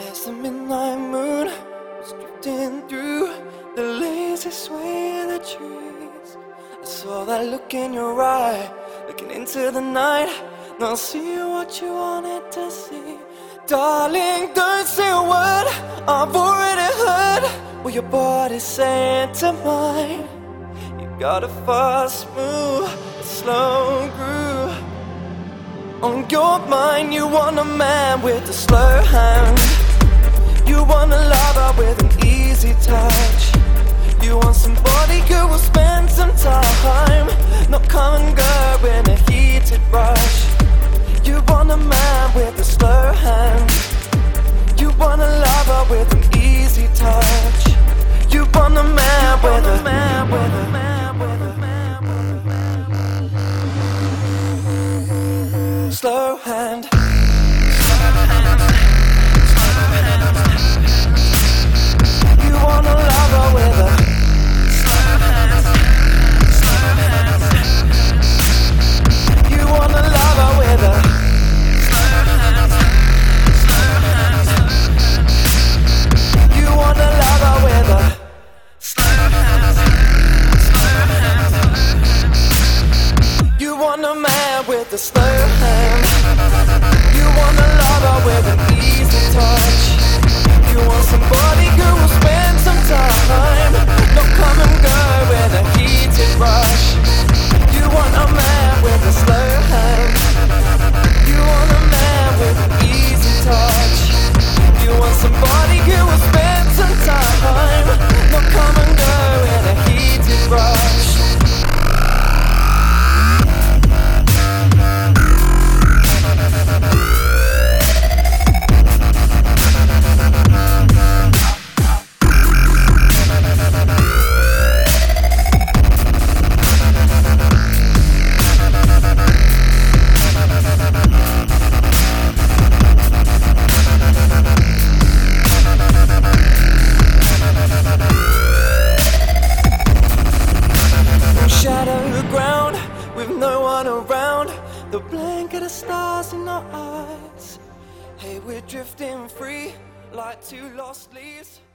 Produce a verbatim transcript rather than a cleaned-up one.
As the midnight moon was drifting through the lazy sway of the trees, I saw that look in your eye, looking into the night. Now see what you wanted to see. Darling, don't say a word, I've already heard what your body's saying to mine. You got a fast move, a slow groove. On your mind, you want a man with a slow hand. You want a lover with an easy touch. You want somebody who will spend some time, not come and go in a heated rush. You want a man with a slow hand. You want a lover with an easy touch. You want a man with a man with a man with a man with a slow hand. You want a lover with a slow hand. Slow hand. You want a lover with a slow hand. Slow hand. You want a lover with a slow hand. Slow hand. You want a man with a slow hand. You want a lover with an easy touch. You want somebody who will spend some time, not come and go with a heated rush. You want a man with a slow hand. You want a man with an easy touch. You want somebody who will spend some time, not come and go with a heated rush. With no one around, the blanket of stars in our eyes. Hey, we're drifting free like two lost leaves.